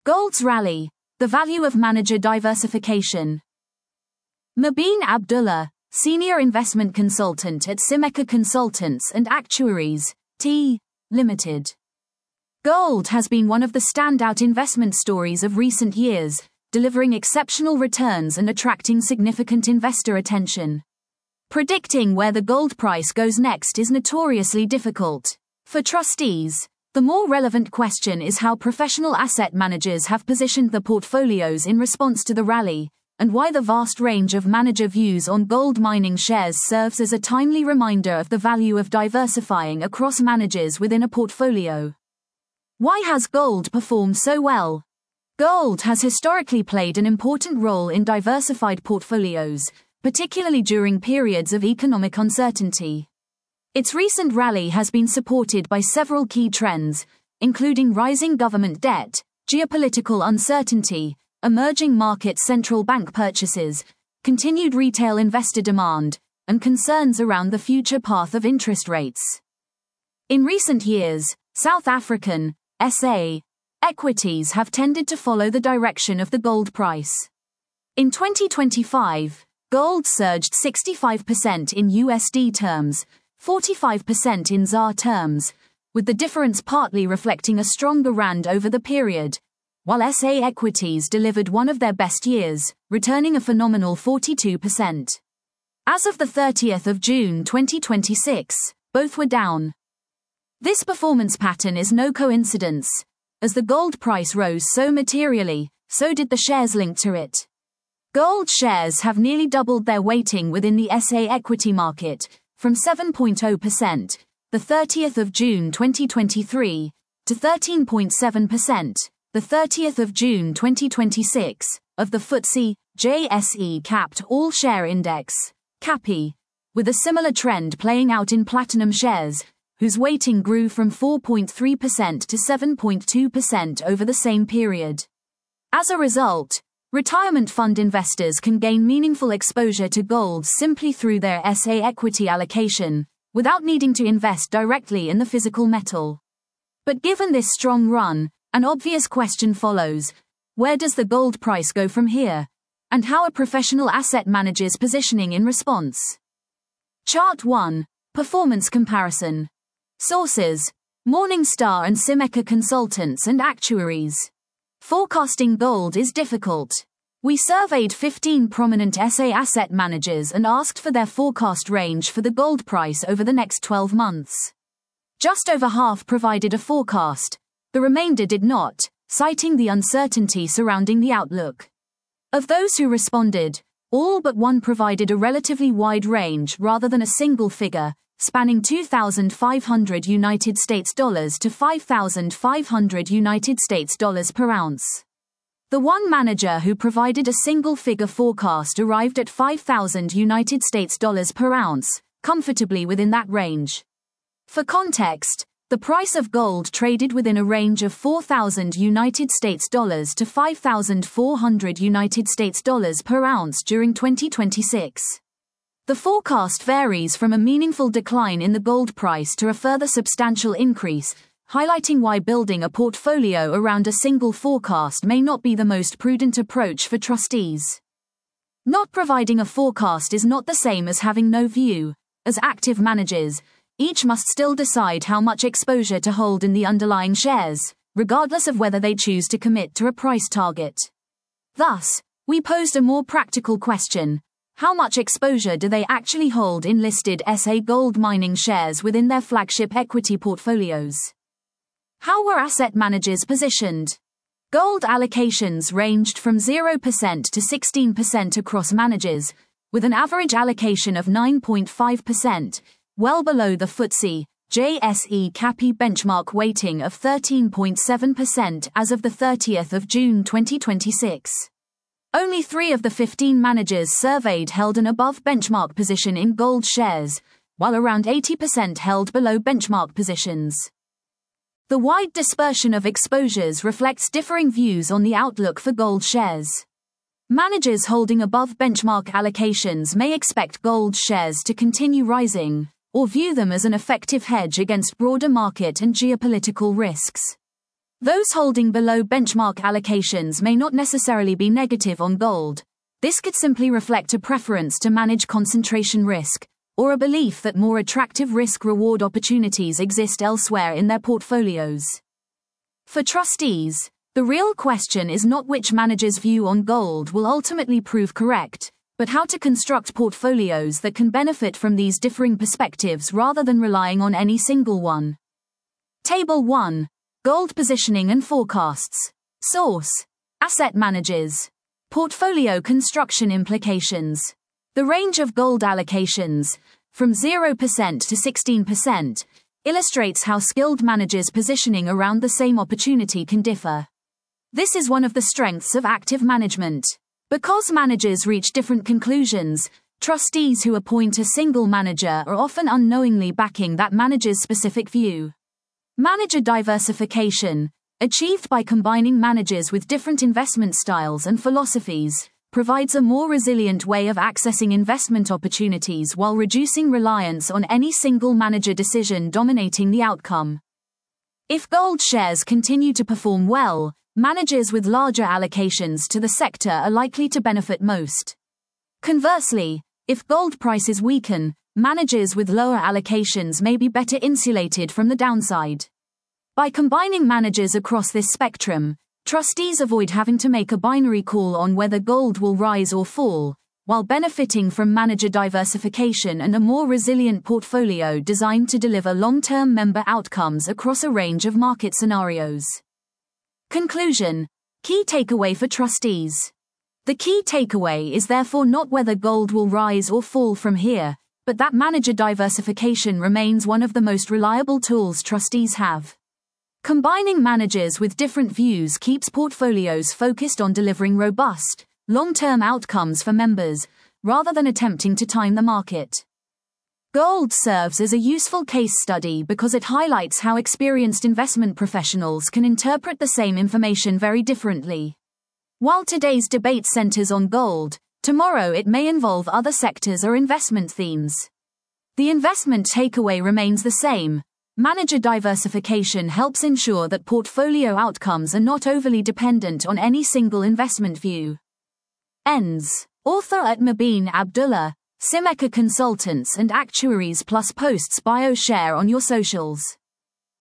Gold's rally, the value of manager diversification. Mobeen Abdullah, senior investment consultant at Simeka Consultants and Actuaries, T. Limited. Gold has been one of the standout investment stories of recent years, delivering exceptional returns and attracting significant investor attention. Predicting where the gold price goes next is notoriously difficult. For trustees, the more relevant question is how professional asset managers have positioned their portfolios in response to the rally, and why the vast range of manager views on gold mining shares serves as a timely reminder of the value of diversifying across managers within a portfolio. Why has gold performed so well? Gold has historically played an important role in diversified portfolios, particularly during periods of economic uncertainty. Its recent rally has been supported by several key trends, including rising government debt, geopolitical uncertainty, emerging market central bank purchases, continued retail investor demand, and concerns around the future path of interest rates. In recent years, South African SA equities have tended to follow the direction of the gold price. In 2025, gold surged 65% in USD terms, 45% in ZAR terms, with the difference partly reflecting a stronger rand over the period, while SA equities delivered one of their best years, returning a phenomenal 42%. As of the 30th of June 2026, both were down. This performance pattern is no coincidence. As the gold price rose so materially, so did the shares linked to it. Gold shares have nearly doubled their weighting within the SA equity market, from 7.0%, the 30th of June 2023, to 13.7%, the 30th of June 2026, of the FTSE JSE Capped All Share Index, CAPI, with a similar trend playing out in platinum shares, whose weighting grew from 4.3% to 7.2% over the same period. As a result, retirement fund investors can gain meaningful exposure to gold simply through their SA equity allocation, without needing to invest directly in the physical metal. But given this strong run, an obvious question follows: where does the gold price go from here? And how are professional asset managers positioning in response? Chart 1. Performance comparison. Sources: Morningstar and Simeka Consultants and Actuaries. Forecasting gold is difficult. We surveyed 15 prominent SA asset managers and asked for their forecast range for the gold price over the next 12 months. Just over half provided a forecast. The remainder did not, citing the uncertainty surrounding the outlook. Of those who responded, all but one provided a relatively wide range rather than a single figure, spanning $2,500 United States dollars to $5,500 United States dollars per ounce. The one manager who provided a single figure forecast arrived at $5,000 United States dollars per ounce, comfortably within that range. For context, the price of gold traded within a range of $4,000 United States dollars to $5,400 United States dollars per ounce during 2026. The forecast varies from a meaningful decline in the gold price to a further substantial increase, highlighting why building a portfolio around a single forecast may not be the most prudent approach for trustees. Not providing a forecast is not the same as having no view. As active managers, each must still decide how much exposure to hold in the underlying shares, regardless of whether they choose to commit to a price target. Thus, we posed a more practical question: how much exposure do they actually hold in listed SA gold mining shares within their flagship equity portfolios? How were asset managers positioned? Gold allocations ranged from 0% to 16% across managers, with an average allocation of 9.5%, well below the FTSE JSE CAPI benchmark weighting of 13.7% as of the 30th of June 2026. Only 3 of the 15 managers surveyed held an above benchmark position in gold shares, while around 80% held below benchmark positions. The wide dispersion of exposures reflects differing views on the outlook for gold shares. Managers holding above benchmark allocations may expect gold shares to continue rising, or view them as an effective hedge against broader market and geopolitical risks. Those holding below benchmark allocations may not necessarily be negative on gold. This could simply reflect a preference to manage concentration risk, or a belief that more attractive risk-reward opportunities exist elsewhere in their portfolios. For trustees, the real question is not which manager's view on gold will ultimately prove correct, but how to construct portfolios that can benefit from these differing perspectives rather than relying on any single one. Table 1. Gold positioning and forecasts. Source: Asset Managers. Portfolio construction implications. The range of gold allocations, from 0% to 16%, illustrates how skilled managers' positioning around the same opportunity can differ. This is one of the strengths of active management. Because managers reach different conclusions, trustees who appoint a single manager are often unknowingly backing that manager's specific view. Manager diversification, achieved by combining managers with different investment styles and philosophies, provides a more resilient way of accessing investment opportunities while reducing reliance on any single manager decision dominating the outcome. If gold shares continue to perform well, managers with larger allocations to the sector are likely to benefit most. Conversely, if gold prices weaken, managers with lower allocations may be better insulated from the downside. By combining managers across this spectrum, trustees avoid having to make a binary call on whether gold will rise or fall, while benefiting from manager diversification and a more resilient portfolio designed to deliver long-term member outcomes across a range of market scenarios. Conclusion. Key takeaway for trustees. The key takeaway is therefore not whether gold will rise or fall from here, but that manager diversification remains one of the most reliable tools trustees have. Combining managers with different views keeps portfolios focused on delivering robust, long-term outcomes for members, rather than attempting to time the market. Gold serves as a useful case study because it highlights how experienced investment professionals can interpret the same information very differently. While today's debate centers on gold, tomorrow it may involve other sectors or investment themes. The investment takeaway remains the same. Manager diversification helps ensure that portfolio outcomes are not overly dependent on any single investment view. Ends. Author Mobeen Abdullah, Simeka Consultants and Actuaries, plus posts bio share on your socials.